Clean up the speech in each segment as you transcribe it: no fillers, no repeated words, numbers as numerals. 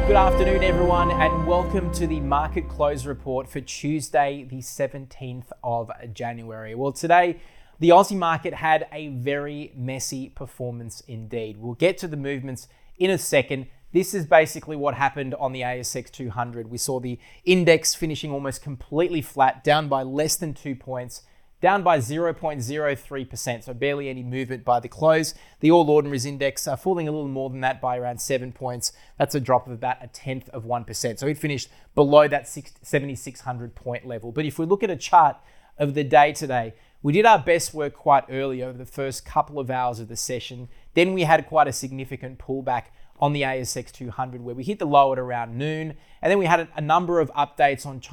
Good afternoon, everyone, and welcome to the Market Close Report for Tuesday, the 17th of January. Well, today, the Aussie market had a very messy performance indeed. We'll get to the movements in a second. This is basically what happened on the ASX 200. We saw the index finishing almost completely flat, down by less than 2 points, down by 0.03%, so barely any movement by the close. The All Ordinaries Index falling a little more than that by around 7 points. That's a drop of about 0.1%. So it finished below that 7,600 point level. But if we look at a chart of the day today, we did our best work quite early over the first couple of hours of the session. Then we had quite a significant pullback on the ASX 200 where we hit the low at around noon. And then we had a number of updates on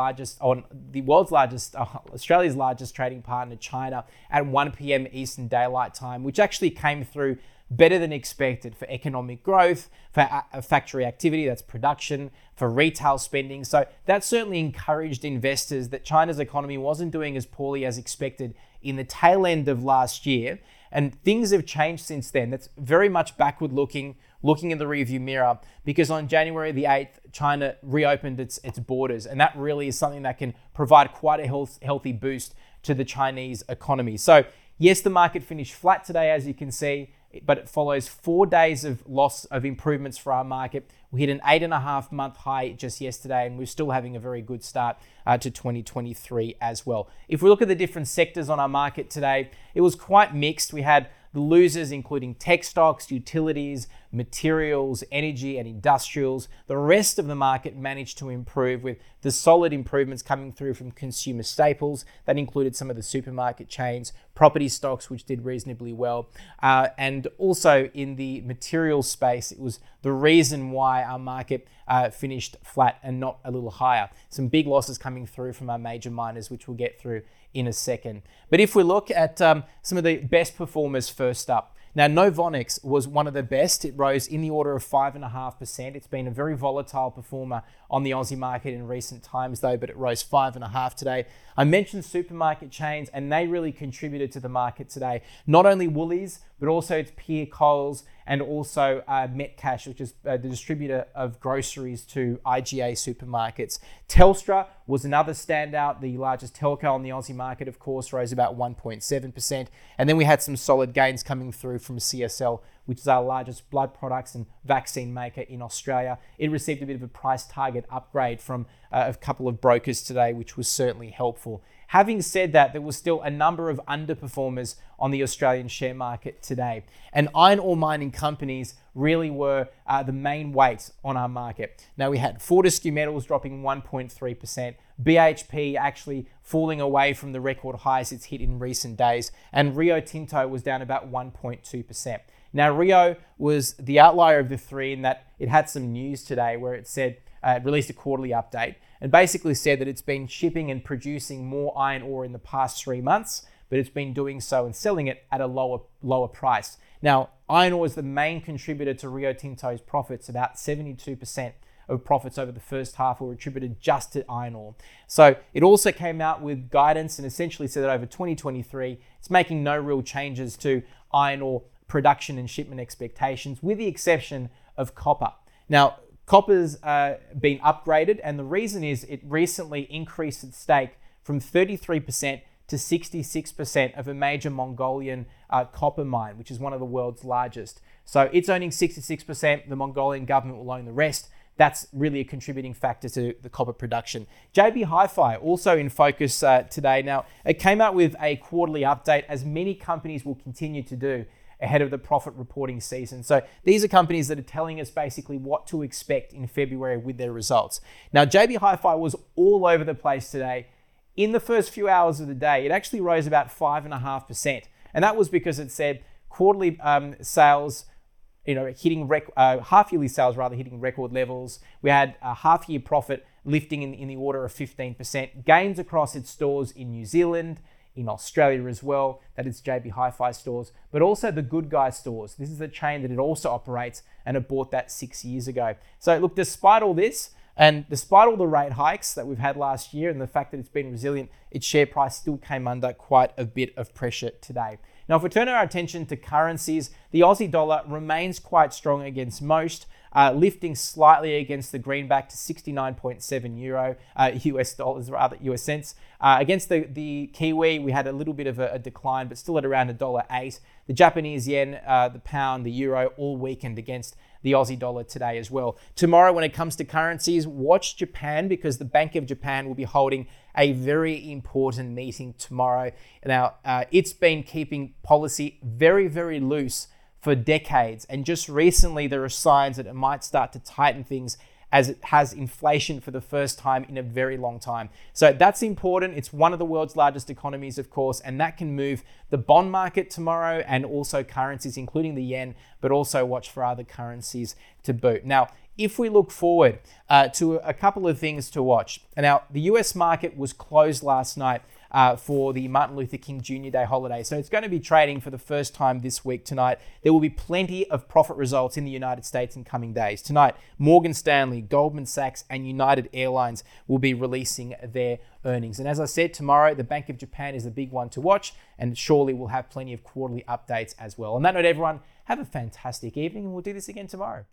Australia's largest trading partner, China, at 1 p.m. Eastern Daylight Time, which actually came through better than expected for economic growth, for factory activity, that's production, for retail spending. So that certainly encouraged investors that China's economy wasn't doing as poorly as expected in the tail end of last year. And things have changed since then. That's very much backward looking in the rearview mirror, because on January the 8th, China reopened its borders. And that really is something that can provide quite a healthy boost to the Chinese economy. So yes, the market finished flat today, as you can see, but it follows 4 days of loss of improvements for our market. We hit an 8.5-month high just yesterday, and we're still having a very good start to 2023 as well. If we look at the different sectors on our market today, it was quite mixed. We had the losers, including tech stocks, utilities, materials, energy, and industrials. The rest of the market managed to improve, with the solid improvements coming through from consumer staples. That included some of the supermarket chains, property stocks, which did reasonably well. And also in the materials space, it was the reason why our market finished flat and not a little higher. Some big losses coming through from our major miners, which we'll get through in a second. But if we look at some of the best performers first up, now Novonix was one of the best. It rose in the order of 5.5%. It's been a very volatile performer on the Aussie market in recent times though, but it rose 5.5% today. I mentioned supermarket chains, and they really contributed to the market today. Not only Woolies, but also its peer Coles, and also Metcash, which is the distributor of groceries to IGA supermarkets. Telstra was another standout. The largest telco on the Aussie market, of course, rose about 1.7%. And then we had some solid gains coming through from CSL, which is our largest blood products and vaccine maker in Australia. It received a bit of a price target upgrade from a couple of brokers today, which was certainly helpful. Having said that, there was still a number of underperformers on the Australian share market today. And iron ore mining companies really were the main weights on our market. Now we had Fortescue Metals dropping 1.3%, BHP actually falling away from the record highs it's hit in recent days, and Rio Tinto was down about 1.2%. Now Rio was the outlier of the three in that it had some news today where it said, it released a quarterly update and basically said that it's been shipping and producing more iron ore in the past 3 months, but it's been doing so and selling it at a lower price. Now, iron ore is the main contributor to Rio Tinto's profits. About 72% of profits over the first half were attributed just to iron ore. So it also came out with guidance and essentially said that over 2023, it's making no real changes to iron ore production and shipment expectations, with the exception of copper. Now, copper's been upgraded, and the reason is it recently increased its stake from 33% to 66% of a major Mongolian copper mine, which is one of the world's largest. So it's owning 66%, the Mongolian government will own the rest. That's really a contributing factor to the copper production. JB Hi-Fi also in focus today. Now, it came out with a quarterly update, as many companies will continue to do ahead of the profit reporting season. So these are companies that are telling us basically what to expect in February with their results. Now, JB Hi-Fi was all over the place today. In the first few hours of the day, it actually rose about 5.5%. And that was because it said quarterly sales, hitting half-yearly sales hitting record levels. We had a half-year profit lifting in the order of 15%. Gains across its stores in New Zealand, in Australia as well, that is JB Hi-Fi stores, but also the Good Guys stores. This is a chain that it also operates, and it bought that 6 years ago. So look, despite all this, and despite all the rate hikes that we've had last year and the fact that it's been resilient, its share price still came under quite a bit of pressure today. Now, if we turn our attention to currencies, the Aussie dollar remains quite strong against most. lifting slightly against the greenback to 69.7 euro, US dollars rather, US cents. Against the Kiwi, we had a little bit of a decline, but still at around $1.08. The Japanese yen, the pound, the euro, all weakened against the Aussie dollar today as well. Tomorrow, when it comes to currencies, watch Japan, because the Bank of Japan will be holding a very important meeting tomorrow. Now, it's been keeping policy very, very loose for decades. And just recently, there are signs that it might start to tighten things as it has inflation for the first time in a very long time. So that's important. It's one of the world's largest economies, of course, and that can move the bond market tomorrow and also currencies, including the yen, but also watch for other currencies to boot. Now, if we look forward to a couple of things to watch. Now, the US market was closed last night for the Martin Luther King Jr. Day holiday. So it's going to be trading for the first time this week tonight. There will be plenty of profit results in the United States in coming days. Tonight, Morgan Stanley, Goldman Sachs, and United Airlines will be releasing their earnings. And as I said, tomorrow, the Bank of Japan is the big one to watch, and surely we'll have plenty of quarterly updates as well. On that note, everyone, have a fantastic evening, and we'll do this again tomorrow.